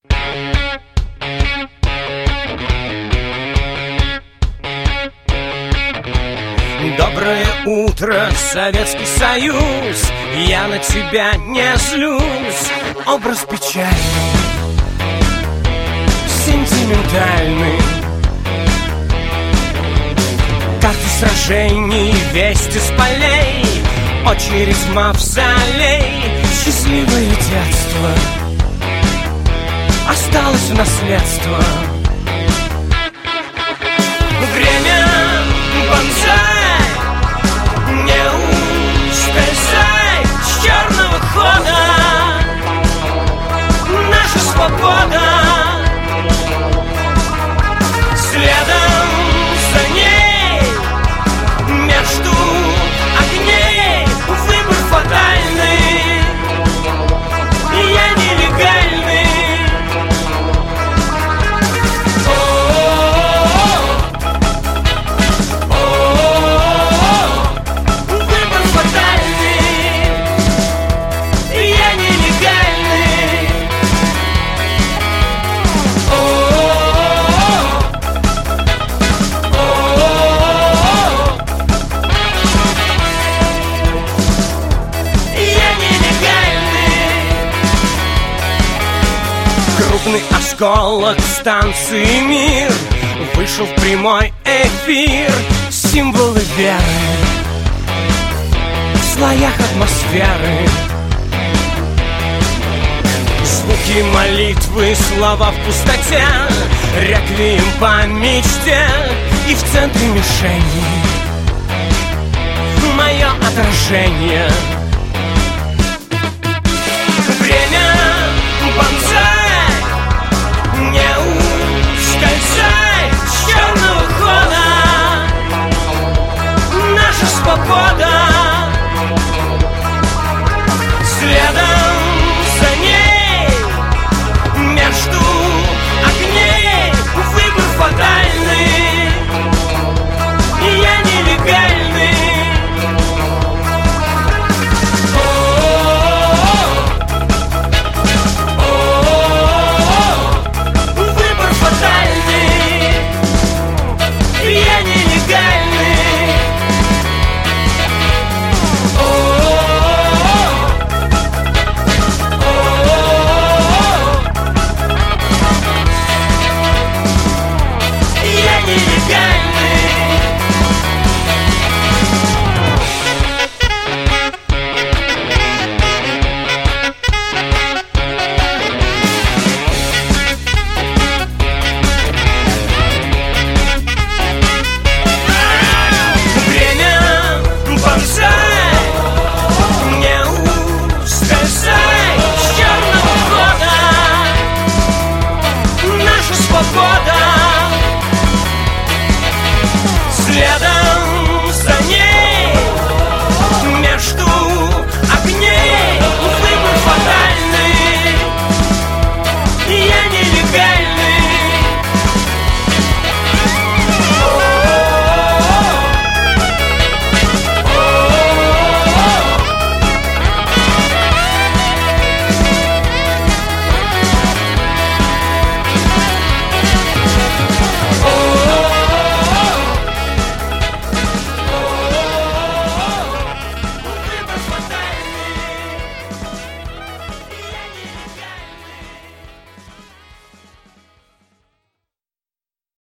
Доброе утро, Советский Союз, я на тебя не злюсь. Образ печальный, сентиментальный, карты сражений, вести с полей, очередь в мавзолей. Счастливое детство осталось в наследство. Время бонсай, не ускользай с черного хода. Наша свобода, следом за ней, между огней выбор фатальный. Я нелегальный. Выбор фатальный. Я нелегальный. Я нелегальный. Крупный осколок станции «Мир» вышел в прямой эфир. Символы веры в слоях атмосферы, звуки молитвы, слова в пустоте, реквием по мечте. И в центре мишени мое отражение. Время бонсай.